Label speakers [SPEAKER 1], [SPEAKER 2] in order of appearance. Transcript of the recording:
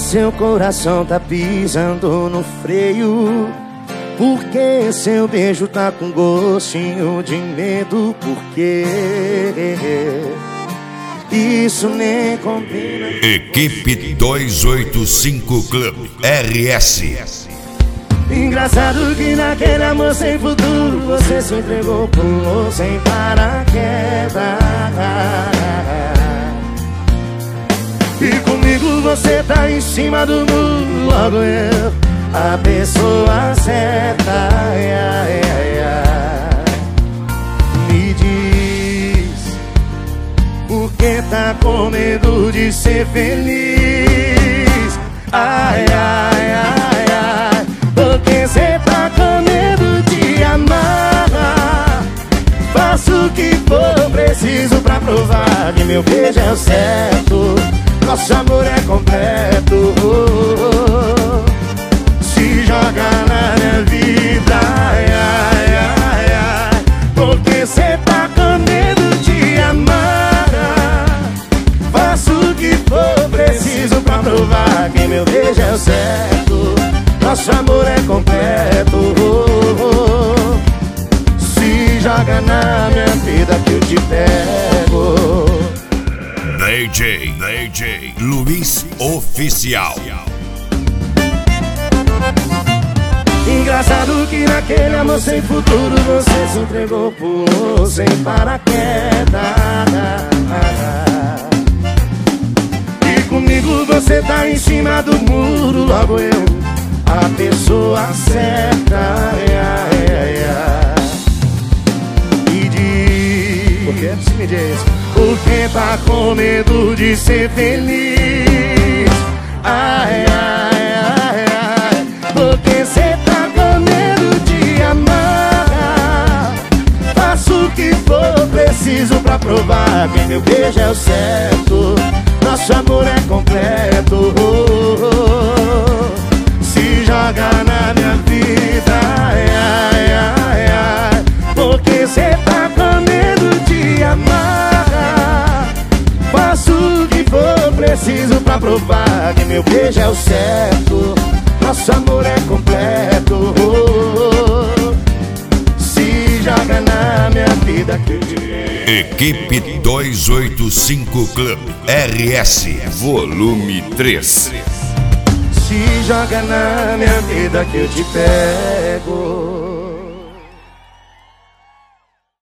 [SPEAKER 1] seu coração tá pisando no freio? Por que seu beijo tá com gostinho de medo? Por quê? Isso nem combina.
[SPEAKER 2] Equipe 285 Club RS.
[SPEAKER 1] Engraçado que naquele amor sem futuro você se entregou, pulou sem paraquedas. E comigo você tá em cima do muro, logo eu, a pessoa certa. Me diz, por que tá com medo de ser feliz? Ai, ai, ai, ai, porque cê tá com medo de amar. Faço o que for preciso pra provar que meu beijo é o certo, nosso amor é completo. Se joga na minha vida, ai, ai, ai, ai, porque cê tá com medo de amar. Faço o que for preciso pra provar que meu beijo é o certo, nosso amor é completo. Se joga na minha vida que eu te pego.
[SPEAKER 2] DJ Luiz Oficial.
[SPEAKER 1] Engraçado que naquele amor sem futuro você se entregou, pulou sem paraquedas. E comigo você tá em cima do muro, logo eu, a pessoa certa. E diz, por que você me diz? Porque tá com medo de ser feliz. Ai, ai, ai, ai, porque cê tá com medo de amar. Faço o que for preciso pra provar que meu beijo é o certo, nosso amor é completo. Se joga na minha vida, ai, ai, ai, ai, porque cê tá com medo de amar. Faço o que for preciso pra provar que meu beijo é o certo, nosso amor é completo. Se joga na minha vida que eu te pego.
[SPEAKER 2] Equipe 285 Club RS Volume 3.
[SPEAKER 1] Se joga na minha vida que eu te pego.